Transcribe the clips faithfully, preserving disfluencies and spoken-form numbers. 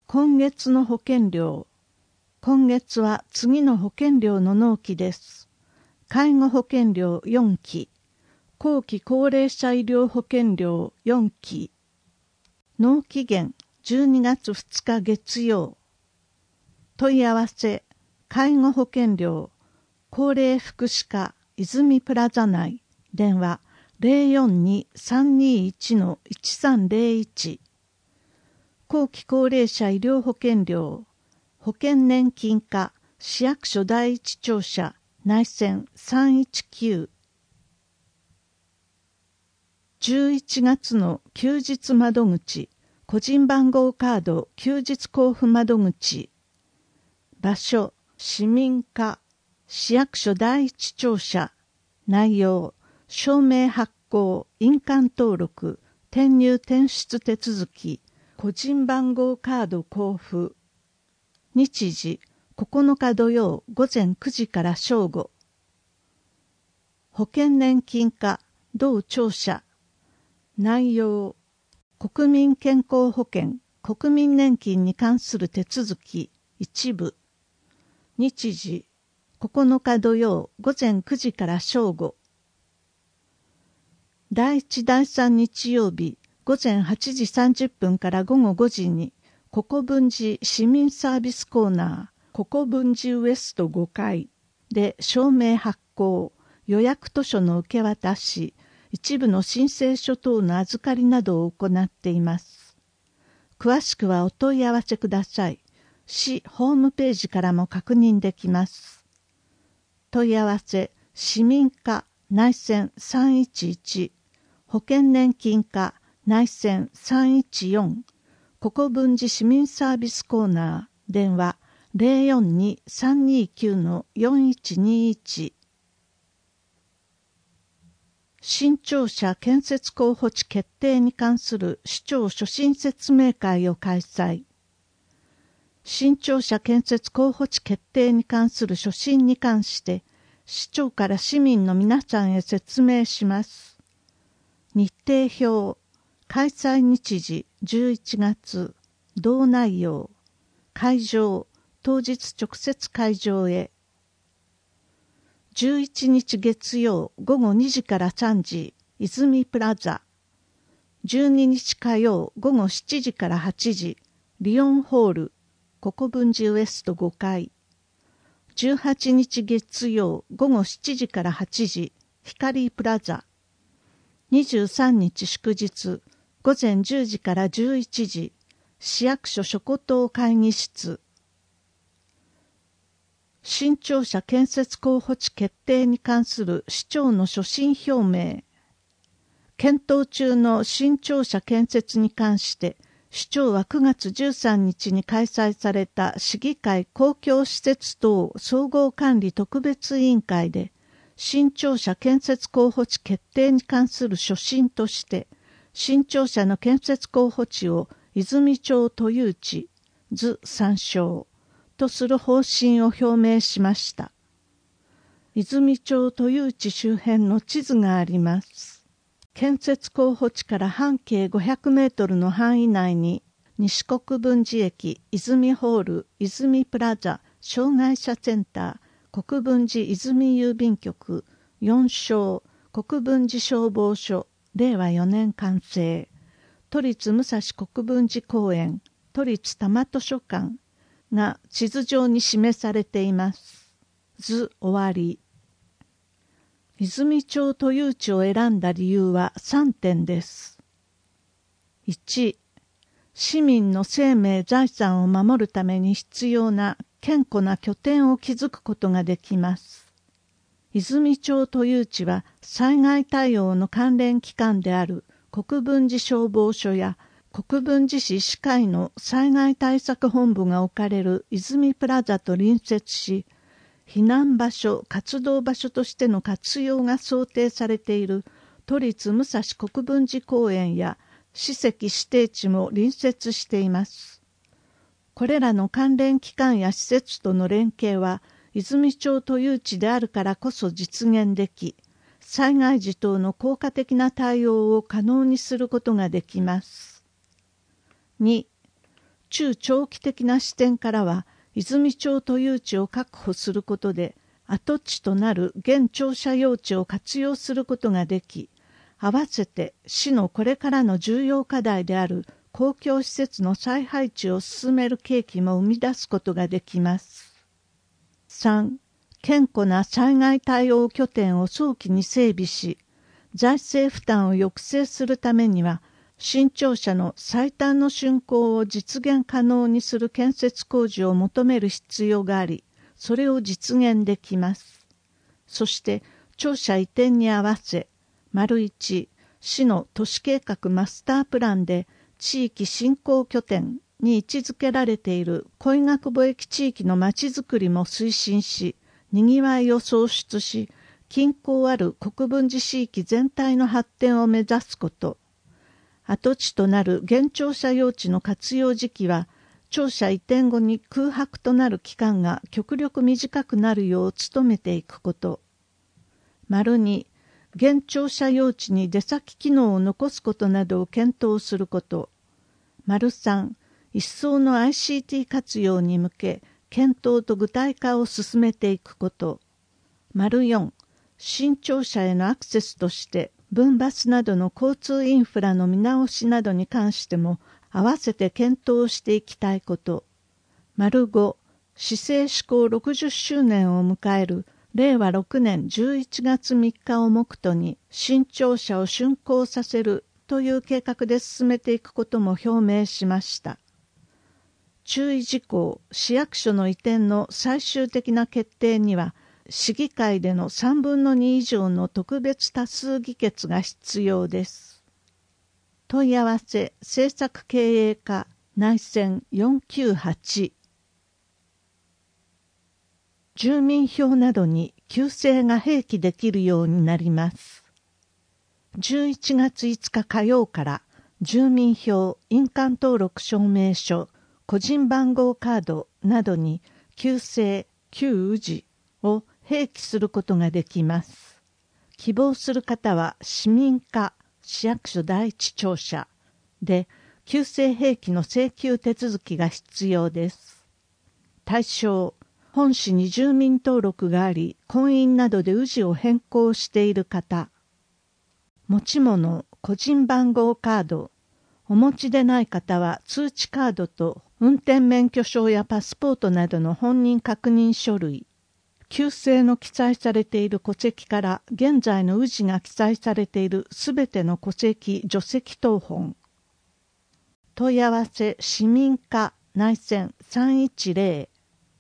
今月の保険料。今月は次の保険料の納期です。介護保険料よんき、後期高齢者医療保険料よんき。納期限じゅうにがつふつか月曜。問い合わせ、介護保険料、高齢福祉課泉プラザ内、電話 ゼロよんに さんにいち いちさんゼロいち。後期高齢者医療保険料、保険年金課市役所第一庁舎内線さんいちきゅう。じゅういちがつの休日窓口、個人番号カード休日交付窓口。場所、市民課市役所第一庁舎。内容、証明発行、印鑑登録、転入転出手続き、個人番号カード交付。日時、ここのか土曜午前くじから正午。保険年金課同庁舎。内容、国民健康保険、国民年金に関する手続き、一部。日時、ここのか土曜午前くじから正午。だいいちだいさん日曜日、午前はちじさんじゅっぷんから午後ごじに、国分寺市民サービスコーナー、国分寺ウエストごかいで証明発行、予約図書の受け渡し、一部の申請書等の預かりなどを行っています。詳しくはお問い合わせください。市ホームページからも確認できます。問い合わせ、市民課内線さんいちいち、保険年金課内線さんいちよん、国分寺市民サービスコーナー、電話 ゼロよんに さんにきゅう よんいちにいち。新庁舎建設候補地決定に関する市長所信説明会を開催。新庁舎建設候補地決定に関する所信に関して、市長から市民の皆さんへ説明します。日程表、開催日時じゅういちがつ、同内容、会場、当日直接会場へ。じゅういちにち月曜午後にじからさんじ、泉プラザ。じゅうににち火曜午後しちじからはちじ、リオンホール、国分寺ウエストごかい。じゅうはちにち月曜午後しちじからはちじ、光プラザ。にじゅうさんにち祝日、午前じゅうじからじゅういちじ、市役所諸古島会議室。新庁舎建設候補地決定に関する市長の所信表明。検討中の新庁舎建設に関して、市長はくがつじゅうさんにちに開催された市議会公共施設等総合管理特別委員会で、新庁舎建設候補地決定に関する所信として、新庁舎の建設候補地を泉町都有地、図参照とする方針を表明しました。泉町都有地周辺の地図があります。建設候補地から半径ごひゃくメートルの範囲内に、西国分寺駅、泉ホール、泉プラザ、障害者センター、国分寺泉郵便局、よん床、国分寺消防署、れいわよねん完成、都立武蔵国分寺公園、都立多摩図書館が地図上に示されています。図終わり。泉町都有地を選んだ理由はさんてんです。いち、市民の生命財産を守るために必要な堅固な拠点を築くことができます。泉町都有地は災害対応の関連機関である国分寺消防署や国分寺市医師会の災害対策本部が置かれる泉プラザと隣接し、避難場所、活動場所としての活用が想定されている都立武蔵国分寺公園や史跡指定地も隣接しています。これらの関連機関や施設との連携は、泉町都有地であるからこそ実現でき、災害時等の効果的な対応を可能にすることができます。に、 中長期的な視点からは、泉町都有地を確保することで、跡地となる現庁舎用地を活用することができ、合わせて市のこれからの重要課題である公共施設の再配置を進める契機も生み出すことができます。さん. 健康な災害対応拠点を早期に整備し、財政負担を抑制するためには、新庁舎の最短の竣工を実現可能にする建設工事を求める必要があり、それを実現できます。そして、庁舎移転に合わせ、丸一、市の都市計画マスタープランで地域振興拠点に位置づけられている小医学貿易地域のまちづくりも推進し、にぎわいを創出し、近郊ある国分寺市域全体の発展を目指すこと。跡地となる現庁舎用地の活用時期は、庁舎移転後に空白となる期間が極力短くなるよう努めていくこと。丸に、現庁舎用地に出先機能を残すことなどを検討すること。丸三、一層の アイシーティー 活用に向け、検討と具体化を進めていくこと。丸四、新庁舎へのアクセスとして、分バスなどの交通インフラの見直しなどに関しても合わせて検討していきたいこと。丸ご、市政施行ろくじゅっしゅうねんを迎えるれいわろくねんじゅういちがつみっかを目途に新庁舎を竣工させるという計画で進めていくことも表明しました。注意事項、市役所の移転の最終的な決定には、市議会でのさんぶんのに以上の特別多数議決が必要です。問い合わせ政策経営課内線よんきゅうはち。住民票などに旧姓が併記できるようになります。じゅういちがついつか火曜から住民票、印鑑登録証明書、個人番号カードなどに旧姓、旧氏を併記することができます。希望する方は市民課市役所第一庁舎で旧姓併記の請求手続きが必要です。対象、本市に住民登録があり、婚姻などで氏を変更している方。持ち物、個人番号カード。お持ちでない方は通知カードと運転免許証やパスポートなどの本人確認書類。旧姓の記載されている戸籍から現在の氏が記載されているすべての戸籍・除籍謄本。問い合わせ市民課内線さんいちぜろ。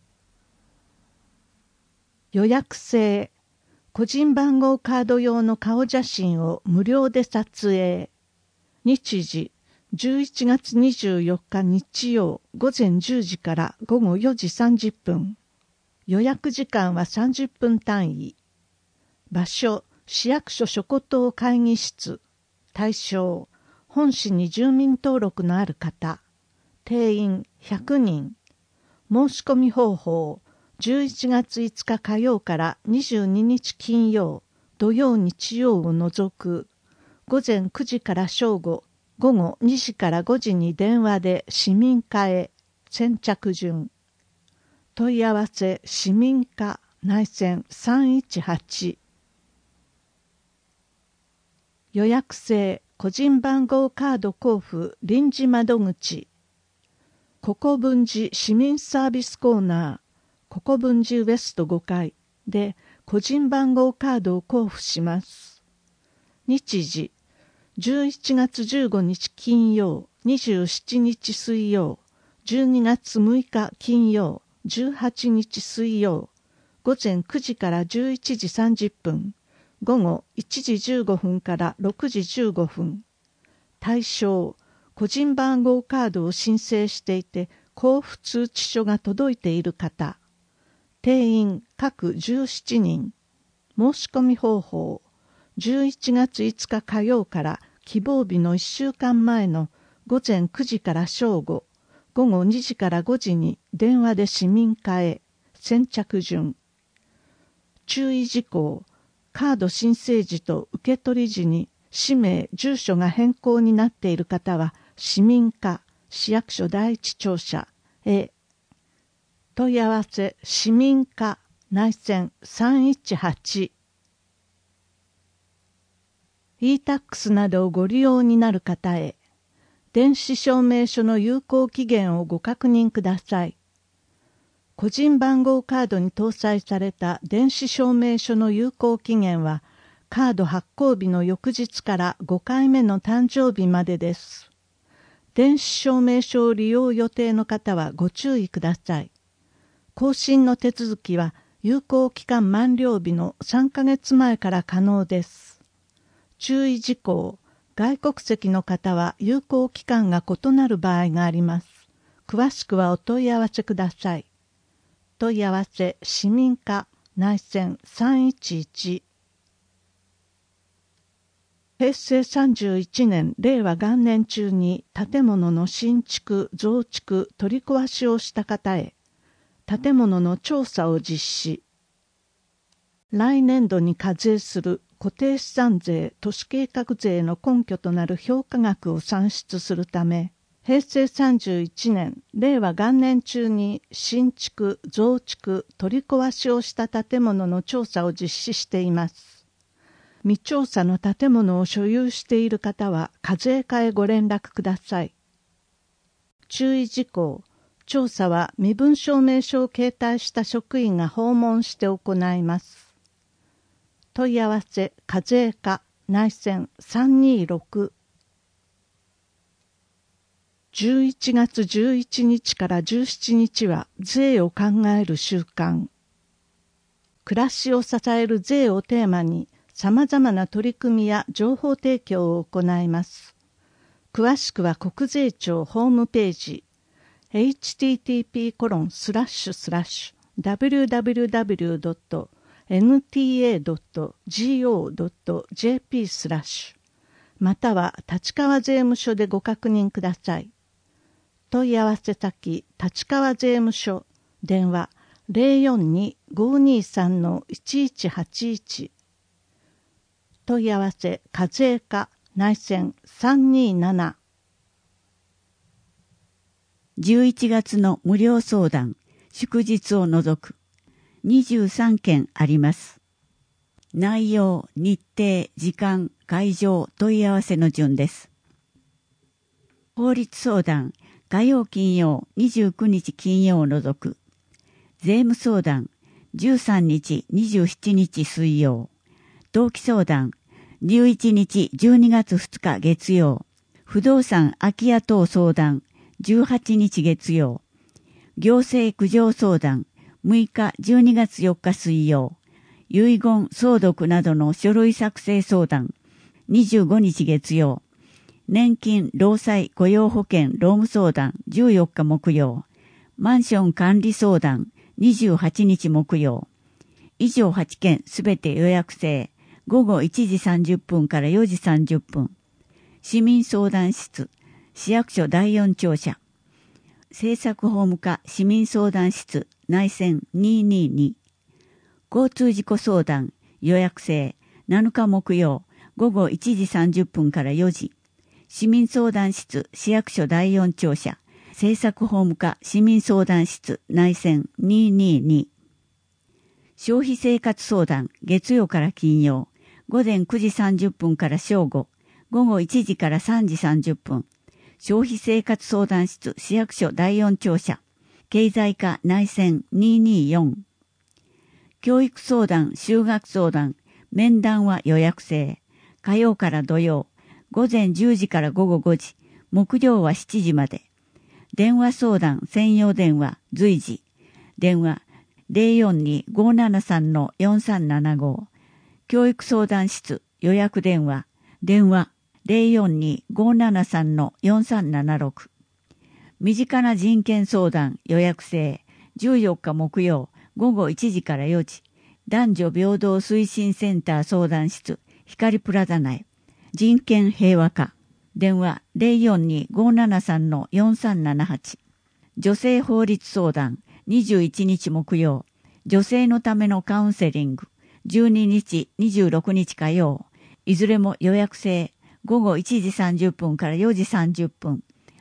予約制。個人番号カード用の顔写真を無料で撮影。日時じゅういちがつにじゅうよっか日曜午前じゅうじから午後よじさんじゅっぷん。予約時間はさんじゅっぷん単位。場所、市役所諸古島会議室。対象、本市に住民登録のある方。定員ひゃくにん。申し込み方法、じゅういちがついつか火曜からにじゅうににち金曜、土曜日曜を除く。午前くじから正午、午後にじからごじに電話で市民課へ。先着順。問い合わせ市民課内線さんいちはち。予約制個人番号カード交付臨時窓口。国分寺市民サービスコーナー国分寺ウエストごかいで個人番号カードを交付します。日時じゅういちがつじゅうごにち金曜、にじゅうしちにち水曜、じゅうにがつむいか金曜、じゅうはちにち水曜、午前くじからじゅういちじさんじゅっぷん、午後いちじじゅうごふんからろくじじゅうごふん。対象、個人番号カードを申請していて、交付通知書が届いている方。定員各じゅうななにん。申し込み方法、じゅういちがついつか火曜から希望日のいっしゅうかんまえの午前くじから正午、午後にじからごじに電話で市民課へ。先着順。注意事項、カード申請時と受取時に氏名、住所が変更になっている方は市民課市役所第一庁舎 A。問い合わせ市民課内線さんいちはち。イータックス などをご利用になる方へ、電子証明書の有効期限をご確認ください。個人番号カードに搭載された電子証明書の有効期限は、カード発行日の翌日からごかいめの誕生日までです。電子証明書を利用予定の方はご注意ください。更新の手続きは有効期間満了日のさんかげつまえから可能です。注意事項、外国籍の方は有効期間が異なる場合があります。詳しくはお問い合わせください。問い合わせ市民課内線さんいちいち。へいせいさんじゅういちねんれいわ元年中に建物の新築、増築、取り壊しをした方へ、建物の調査を実施。来年度に課税する固定資産税、都市計画税の根拠となる評価額を算出するため、へいせいさんじゅういちねんれいわ元年中に新築、増築、取り壊しをした建物の調査を実施しています。未調査の建物を所有している方は課税課へご連絡ください。注意事項、調査は身分証明書を携帯した職員が訪問して行います。問い合わせ課税課内線さんにろく。じゅういちがつじゅういちにちからじゅうしちにちは税を考える週間。暮らしを支える税をテーマに様々な取り組みや情報提供を行います。詳しくは国税庁ホームページ エイチティーティーピーコロンスラッシュスラッシュダブリューダブリューダブリュードットエヌティーエードットジーオードットジェーピー スラッシュまたは立川税務署でご確認ください。問い合わせ先立川税務署電話 ゼロよんに ごーにーさん いちいちはちいち。問い合わせ課税課内線さんにーなな。 じゅういちがつの無料相談、祝日を除くにじゅうさんけんあります。内容、日程、時間、会場、問い合わせの順です。法律相談、火曜金曜にじゅうくにち金曜を除く。税務相談、じゅうさんにちにじゅうしちにち水曜。登記相談、じゅういちにちじゅうにがつふつか月曜。不動産空き家等相談、じゅうはちにち月曜。行政苦情相談、むいかじゅうにがつよっか水曜。遺言相続などの書類作成相談、にじゅうごにち月曜。年金、労災、雇用保険、労務相談、じゅうよっか木曜。マンション管理相談、にじゅうはちにち木曜。以上はちけんすべて予約制。ごごいちじさんじゅっぷんからよじさんじゅっぷん。市民相談室、市役所だいよん庁舎。政策法務課市民相談室、内線にーにーに。交通事故相談、予約制。なのか木曜、ごごいちじさんじゅっぷんからよじ。市民相談室、市役所だいよん庁舎。政策法務課市民相談室、内線にーにーに。消費生活相談、月曜から金曜。ごぜんくじさんじゅっぷんから正午。ごごいちじからさんじさんじゅっぷん。消費生活相談室、市役所だいよん庁舎。経済課内線にーにーよん。教育相談、就学相談、面談は予約制。火曜から土曜。ごぜんじゅうじからごごごじ。木曜はしちじまで。電話相談専用電話随時。電話 ゼロよんに ごーななさん よんさんななご。教育相談室予約電話。電話 ゼロよんに ごーななさん よんさんななろく。身近な人権相談予約制。じゅうよっか木曜ごごいちじからよじ。男女平等推進センター相談室光プラザ内。人権平和課。電話 ゼロよんに ごーななさん よんさんななはち。女性法律相談にじゅういちにち木曜。女性のためのカウンセリングじゅうににちにじゅうろくにち火曜。いずれも予約制。ごごいちじさんじゅっぷんからよじさんじゅっぷん。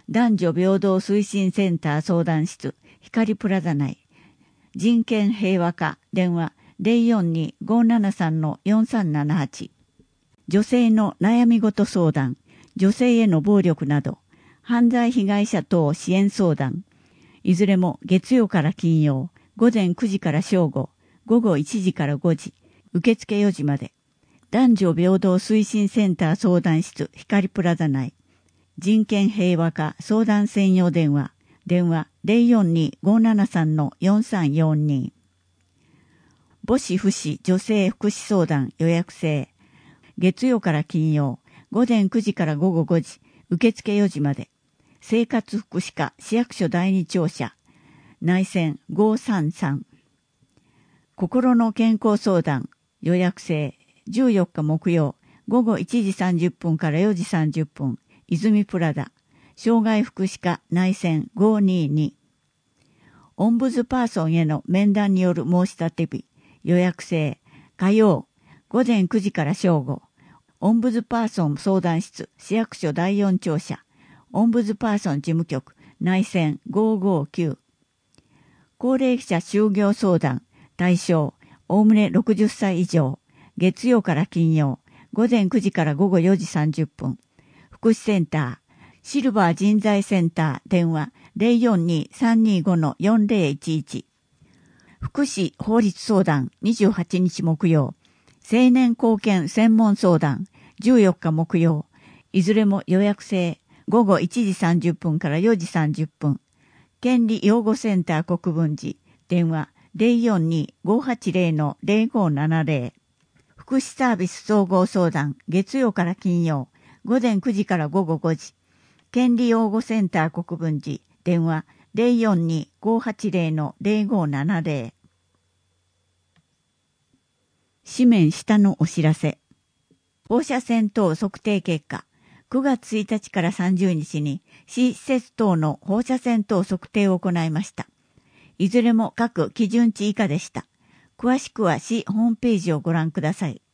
男女平等推進センター相談室光プラザ内、人権平和課電話 ゼロよんに ごーななさん よんさんななはち、女性の悩み事相談、女性への暴力など、犯罪被害者等支援相談、いずれも月曜から金曜、午前くじから正午、午後いちじからごじ、受付よじまで、男女平等推進センター相談室光プラザ内、人権平和課相談専用電話、電話 ゼロよんに ごーななさん よんさんよんに、母子不死女性福祉相談予約制、月曜から金曜、午前くじから午後ごじ、受付よじまで、生活福祉課市役所第二庁舎、内線ごーさんさん、心の健康相談予約制、じゅうよっか木曜、午後いちじさんじゅっぷんからよじさんじゅっぷん、泉プラダ、障害福祉課内線ごーにーに、オンブズパーソンへの面談による申し立て日、予約制、火曜、午前くじから正午、オンブズパーソン相談室、市役所だいよん庁舎、オンブズパーソン事務局、内線ごーごーきゅう、高齢者就業相談、対象、おおむねろくじゅっさい以上、月曜から金曜、午前くじから午後よじさんじゅっぷん、福祉センター、シルバー人材センター、電話 ゼロよんに さんにご よんゼロいちいち、福祉法律相談にじゅうはちにち木曜、青年貢献専門相談じゅうよっか木曜、いずれも予約制、午後いちじさんじゅっぷんからよじさんじゅっぷん、権利擁護センター国分寺、電話 ゼロよんに ごーはちゼロ ゼロごーななゼロ、福祉サービス総合相談月曜から金曜、午前くじから午後ごじ、権利擁護センター国分寺、電話 ゼロよんに ごーはちゼロ ゼロごーななゼロ。紙面下のお知らせ。放射線等測定結果、くがつついたちからさんじゅうにちに市施設等の放射線等測定を行いました。いずれも各基準値以下でした。詳しくは市ホームページをご覧ください。